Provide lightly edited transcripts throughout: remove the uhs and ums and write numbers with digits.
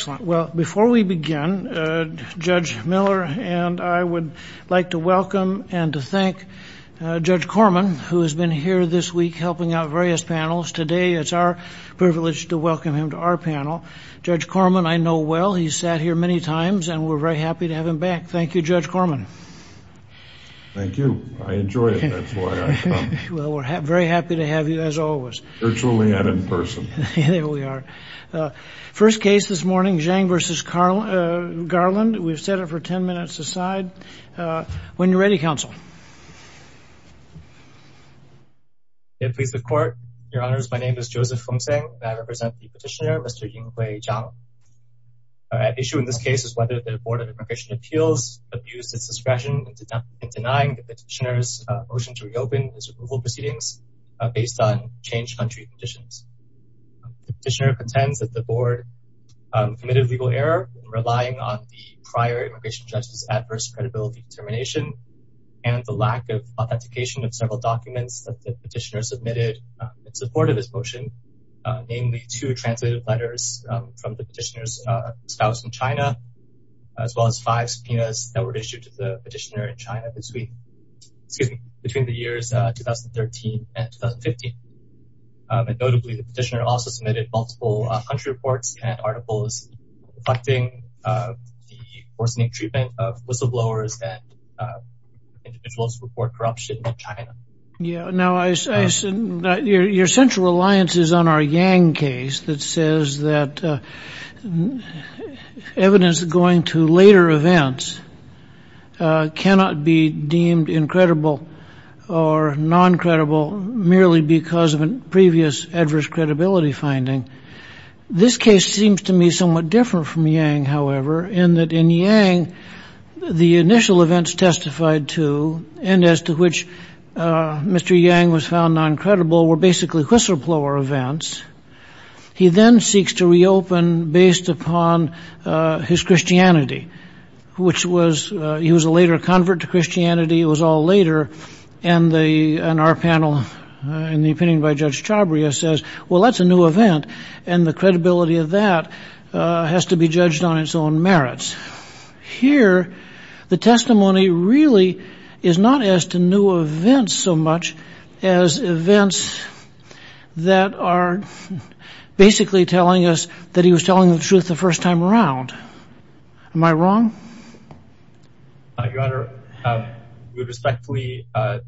Excellent. Well, before we begin, Judge Miller and I would like to welcome and to thank Judge Corman, who has been here this week helping out various panels. Today, it's our privilege to welcome him to our panel. Judge Corman, I know well. He's sat here many times, and we're very happy to have him back. Thank you, Judge Corman. Thank you. I enjoy it. That's why I come. Well, we're very happy to have you, as always. Virtually and in person. There we are. First case this morning, Zhang versus Garland. We've set it for 10 minutes aside. When you're ready, counsel. Please the court. Your Honors, my name is Joseph Fengseng, and I represent the petitioner, Mr. Yinghui Zhang. At issue in this case is whether the Board of Immigration Appeals abused its discretion in denying the petitioner's motion to reopen his removal proceedings based on changed country conditions. The petitioner contends that the board committed legal error in relying on the prior immigration judge's adverse credibility determination and the lack of authentication of several documents that the petitioner submitted in support of his motion, namely 2 translated letters from the petitioner's spouse in China, as well as 5 subpoenas that were issued to the petitioner in China between the years 2013 and 2015. And notably, the petitioner also submitted multiple country reports and articles reflecting the worsening treatment of whistleblowers and individuals who report corruption in China. Yeah. Now, your central reliance is on our Yang case that says that evidence going to later events cannot be deemed incredible or non-credible merely because of a previous adverse credibility finding. This case seems to me somewhat different from Yang, however, in that in Yang, the initial events testified to and as to which Mr. Yang was found non-credible were basically whistleblower events. He then seeks to reopen based upon his Christianity, which was he was a later convert to Christianity. It was all later, and our panel, in the opinion by Judge Chabria, says, well, that's a new event, and the credibility of that has to be judged on its own merits. Here, the testimony really is not as to new events so much as events that are basically telling us that he was telling the truth the first time around. Am I wrong? Your Honor, we would respectfully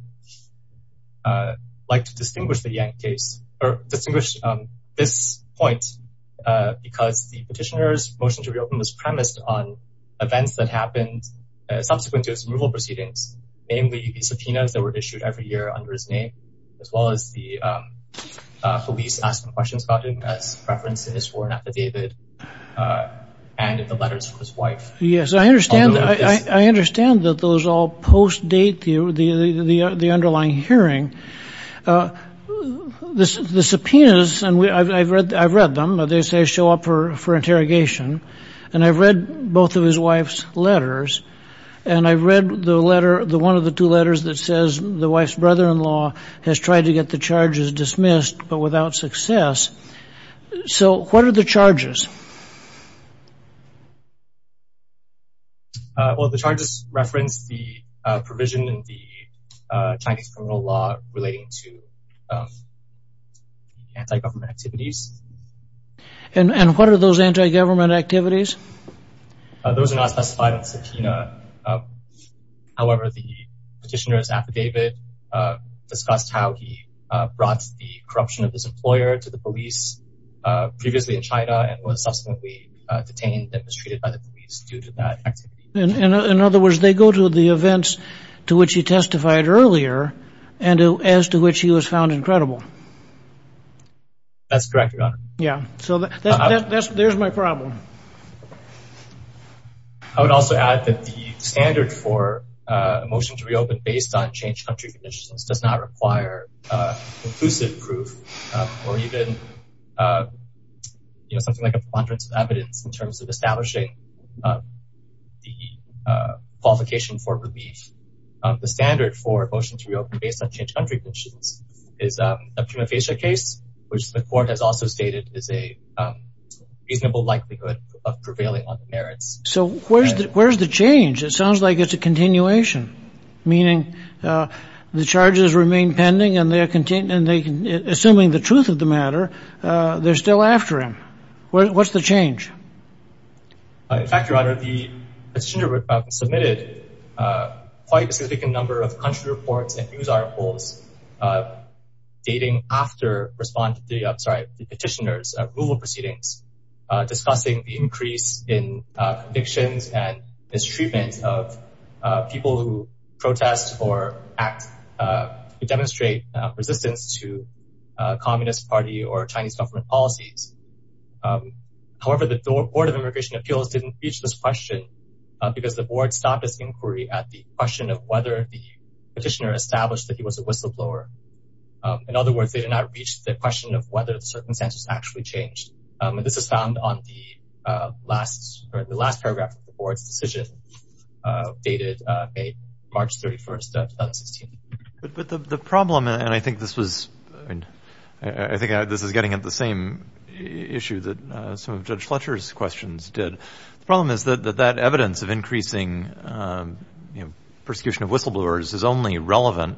like to distinguish the Yang case, or distinguish this point, because the petitioner's motion to reopen was premised on events that happened subsequent to his removal proceedings, namely the subpoenas that were issued every year under his name, as well as the police asking questions about him as referenced in his sworn affidavit and in the letters from his wife. Yes, I understand. I understand that those all post-date the underlying hearing. The subpoenas, and I've read them. They say show up for interrogation, and I've read both of his wife's letters. And I read the letter, one of the 2 letters that says the wife's brother-in-law has tried to get the charges dismissed, but without success. So what are the charges? Well, the charges reference the provision in the Chinese criminal law relating to anti-government activities. And what are those anti-government activities? Those are not specified in the subpoena. However, the petitioner's affidavit discussed how he brought the corruption of his employer to the police previously in China and was subsequently detained and mistreated by the police due to that activity. In other words, they go to the events to which he testified earlier and as to which he was found incredible. That's correct, Your Honor. Yeah, so there's my problem. I would also add that the standard for a motion to reopen based on changed country conditions does not require conclusive proof or even something like a preponderance of evidence in terms of establishing the qualification for relief. The standard for a motion to reopen based on changed country conditions is a prima facie case, which the court has also stated is a reasonable likelihood of prevailing on the merits. So where's the change? It sounds like it's a continuation, meaning the charges remain pending, and assuming the truth of the matter, they're still after him. What's the change? In fact, Your Honor, the petitioner submitted quite a significant number of country reports and news articles dating after the petitioner's removal proceedings, discussing the increase in convictions and mistreatment of people who protest or who demonstrate resistance to Communist Party or Chinese government policies. However, the Board of Immigration Appeals didn't reach this question because the board stopped its inquiry at the question of whether the petitioner established that he was a whistleblower. In other words, they did not reach the question of whether the circumstances actually changed. And this is found on the last paragraph of the board's decision, dated March 31st, 2016. But the problem, and I think this was, I think this is getting at the same issue that some of Judge Fletcher's questions did. The problem is that evidence of increasing persecution of whistleblowers is only relevant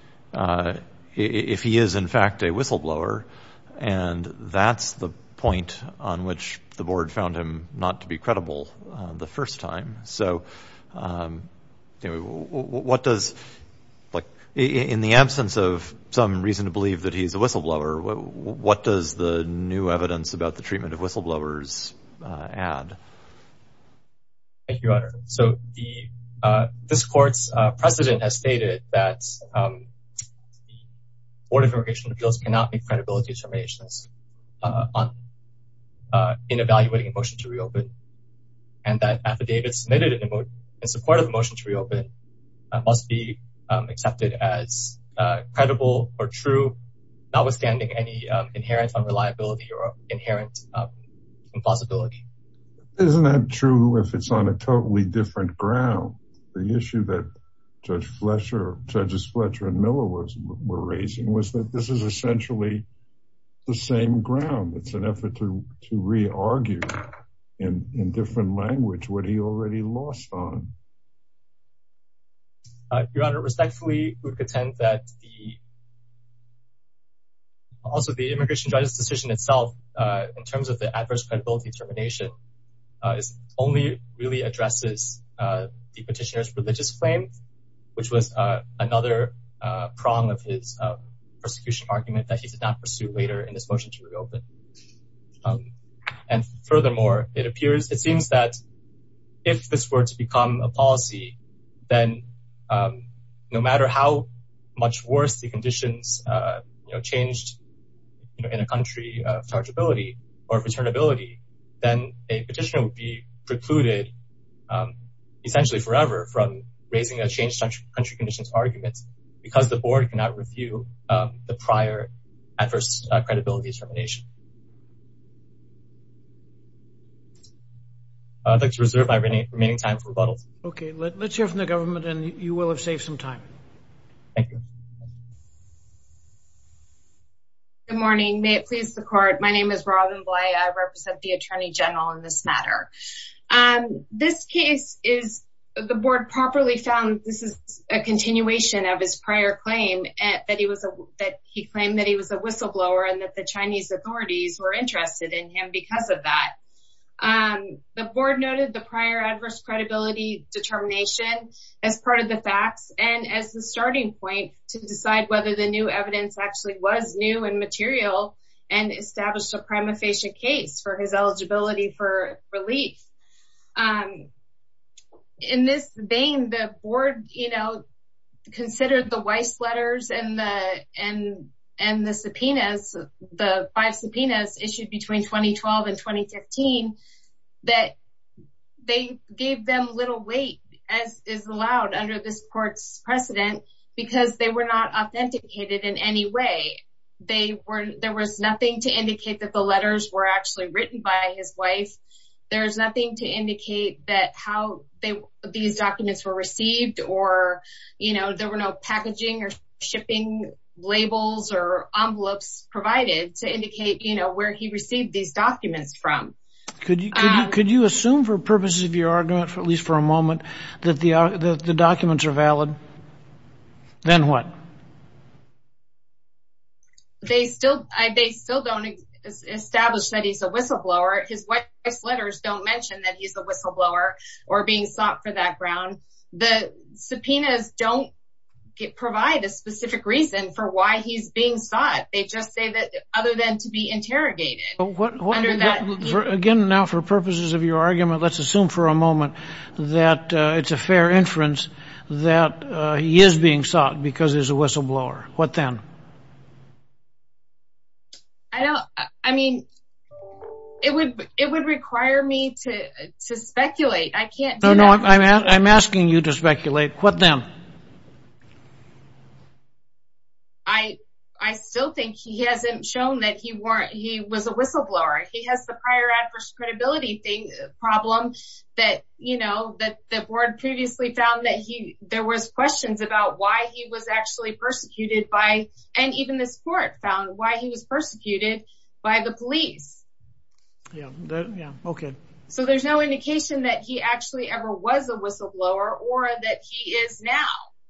if he is in fact a whistleblower, and that's the point on which the board found him not to be credible the first time. So what does, in the absence of some reason to believe that he's a whistleblower, what does the new evidence about the treatment of whistleblowers add? Thank you, Your Honor. So this court's precedent has stated that the Board of Immigration Appeals cannot make credibility determinations in evaluating a motion to reopen, and that affidavits submitted in support of the motion to reopen must be accepted as credible or true, notwithstanding any inherent unreliability or inherent implausibility. Isn't that true if it's on a totally different ground? The issue that Judges Fletcher and Miller were raising was that this is essentially the same ground. It's an effort to re-argue in different language what he already lost on. Your Honor, respectfully, we would contend that the immigration judge's decision itself, in terms of the adverse credibility determination, only really addresses the petitioner's religious claim, which was another prong of his persecution argument that he did not pursue later in his motion to reopen. And furthermore, it seems that if this were to become a policy, then no matter how much worse the conditions changed in a country of chargeability or returnability, then a petitioner would be precluded essentially forever from raising a changed country conditions argument because the board cannot review the prior adverse credibility determination. I'd like to reserve my remaining time for rebuttal. Okay, let's hear from the government, and you will have saved some time. Thank you. Good morning. May it please the court. My name is Robin Bly. I represent the Attorney General in this matter. This case is, the board properly found this is a continuation of his prior claim that he claimed that he was a whistleblower and that the Chinese authorities were interested in him because of that. The board noted the prior adverse credibility determination as part of the facts and as the starting point to decide whether the new evidence actually was new and material and established a prima facie case for his eligibility for relief. In this vein, the board, considered the Weiss letters and the subpoenas, the 5 subpoenas issued between 2012 and 2015, that they gave them little weight as is allowed under this court's precedent because they were not authenticated in any way. There was nothing to indicate that the letters were actually written by his wife. There's nothing to indicate that how these documents were received or, there were no packaging or shipping labels or envelopes provided to indicate, where he received these documents from. Could you assume for purposes of your argument, for at least for a moment, that the documents are valid? Then what? They still don't establish that he's a whistleblower. His wife's letters don't mention that he's a whistleblower or being sought for that ground. The subpoenas don't provide a specific reason for why he's being sought. They just say that other than to be interrogated. Again, now for purposes of your argument, let's assume for a moment that it's a fair inference that he is being sought because he's a whistleblower. What then? It would require me to speculate. I can't do that. No, I'm asking you to speculate. What then? I still think he hasn't shown that he was a whistleblower. He has the prior adverse credibility problem that the board previously found that there was questions about why he was actually persecuted by, and even this court found why he was persecuted by the police. Yeah, okay. So there's no indication that he actually ever was a whistleblower or that he is now.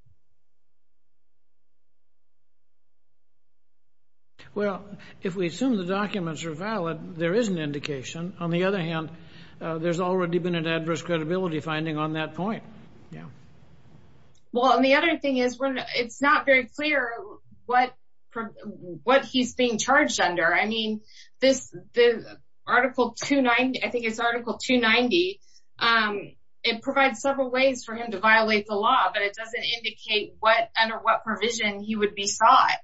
Well, if we assume the documents are valid, there is an indication. On the other hand, there's already been an adverse credibility finding on that point. Yeah. Well, and the other thing is, it's not very clear what he's being charged under. I mean, the Article 290, I think it's Article 290, it provides several ways for him to violate the law, but it doesn't indicate under what provision he would be sought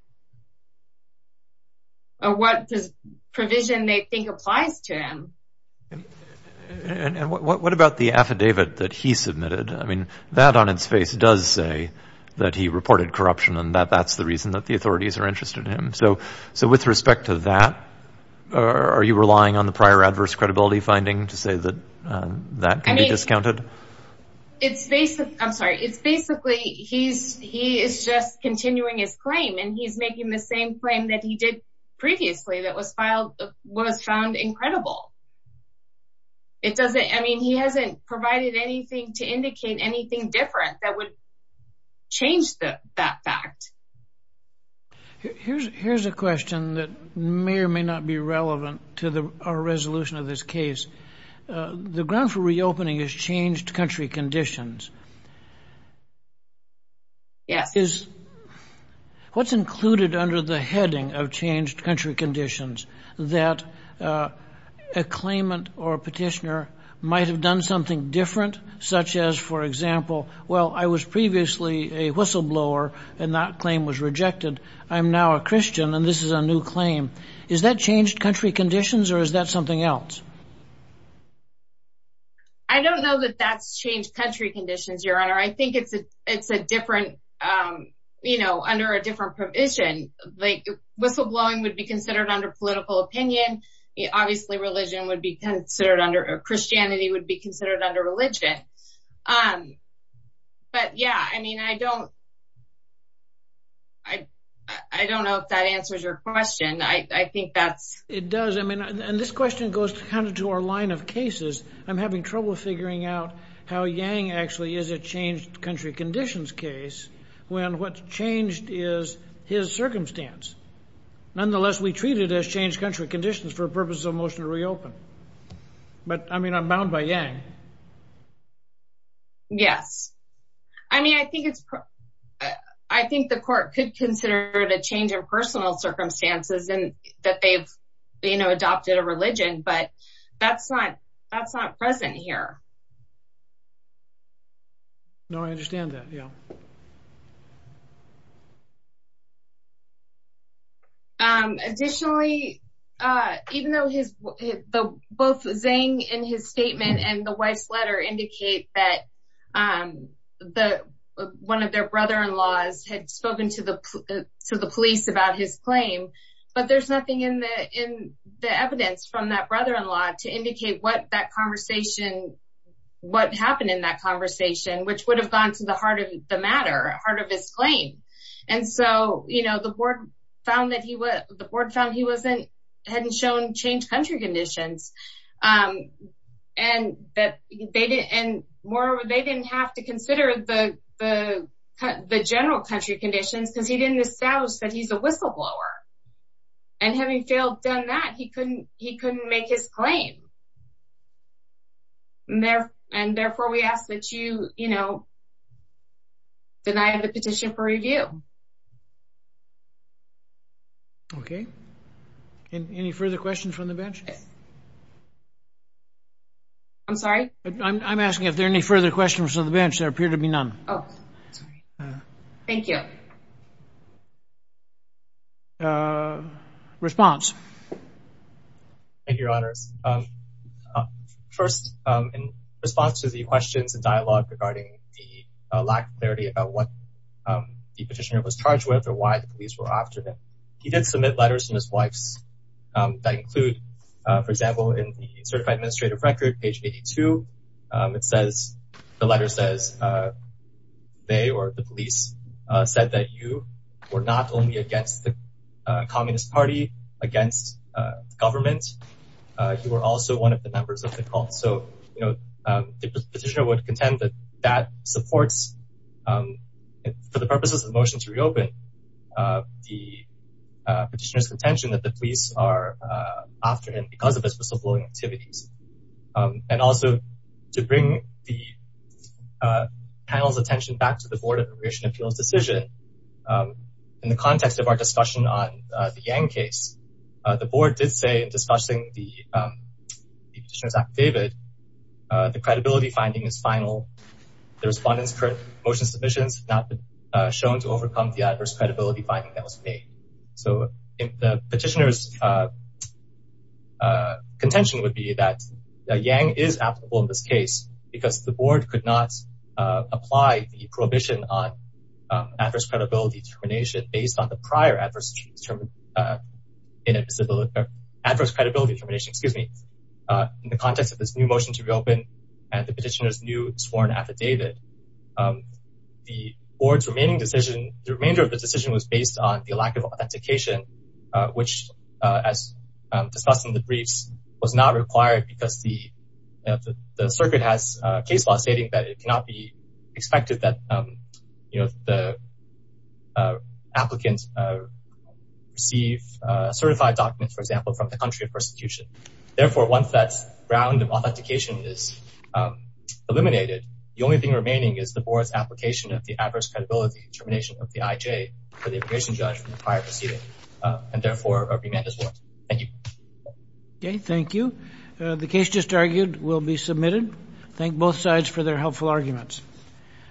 or what provision they think applies to him. And what about the affidavit that he submitted? I mean, that on its face does say that he reported corruption and that's the reason that the authorities are interested in him. So with respect to that, are you relying on the prior adverse credibility finding to say that that can be discounted? It's basically he is just continuing his claim, and he's making the same claim that he did previously that was found incredible. It doesn't, I mean, he hasn't provided anything to indicate anything different that would change that fact. Here's a question that may or may not be relevant to our resolution of this case. The ground for reopening is changed country conditions. Yes. What's included under the heading of changed country conditions? That a claimant or a petitioner might have done something different, such as, for example, well, I was previously a whistleblower and that claim was rejected. I'm now a Christian and this is a new claim. Is that changed country conditions or is that something else? I don't know that that's changed country conditions, Your Honor. I think it's a different, under a different provision. Like whistleblowing would be considered under political opinion. Obviously, religion would be considered under, or Christianity would be considered under religion. But yeah, I mean, I don't know if that answers your question. I think that's... It does. I mean, and this question goes kind of to our line of cases. I'm having trouble figuring out how Yang actually is a changed country conditions case when what's changed is his circumstance. Nonetheless, we treat it as changed country conditions for purposes of motion to reopen. But, I mean, I'm bound by Yang. Yes. I mean, I think the court could consider it a change in personal circumstances and that they've, adopted a religion, but that's not present here. No, I understand that, yeah. Additionally, even though both Zhang in his statement and the wife's letter indicate that one of their brother-in-laws had spoken to the police about his claim, but there's nothing in the evidence from that brother-in-law to indicate what happened in that conversation, which would have gone to the heart of the matter, heart of his claim. And so, the board found he hadn't shown changed country conditions. And that they didn't, and moreover, they didn't have to consider the general country conditions because he didn't establish that he's a whistleblower. And having failed done that, he couldn't make his claim. And therefore we ask that you deny the petition for review. Okay. Any further questions from the bench? I'm sorry? I'm asking if there are any further questions from the bench. There appear to be none. Oh, sorry. Thank you. Response. Thank you, Your Honors. First, in response to the questions and dialogue regarding the lack of clarity about what the petitioner was charged with or why the police were after him, he did submit letters from his wife's that include, for example, in the certified administrative record, page 82, the letter says, they, or the police, said that you were not only against the Communist Party, against the government, you were also one of the members of the cult. So, the petitioner would contend that that supports, for the purposes of the motion to reopen, the petitioner's contention that the police are after him because of his whistleblowing activities. And also to bring the panel's attention back to the Board of Immigration Appeals decision, in the context of our discussion on the Yang case, the board did say in discussing the petitioner's affidavit, the credibility finding is final. The respondent's current motion submissions have not been shown to overcome the adverse credibility finding that was made. So the petitioner's contention would be that Yang is applicable in this case because the board could not apply the prohibition on adverse credibility determination based on the prior adverse credibility determination, in the context of this new motion to reopen and the petitioner's new sworn affidavit. The board's the remainder of the decision was based on the lack of authentication, which, as discussed in the briefs, was not required because the circuit has case law stating that it cannot be expected that the applicant receive certified documents, for example, from the country of persecution. Therefore, once that round of authentication is eliminated, the only thing remaining is the board's application of the adverse credibility determination of the IJ for the immigration judge from the prior proceeding, and therefore a remand is warranted. Thank you. Okay, thank you. The case just argued will be submitted. Thank both sides for their helpful arguments.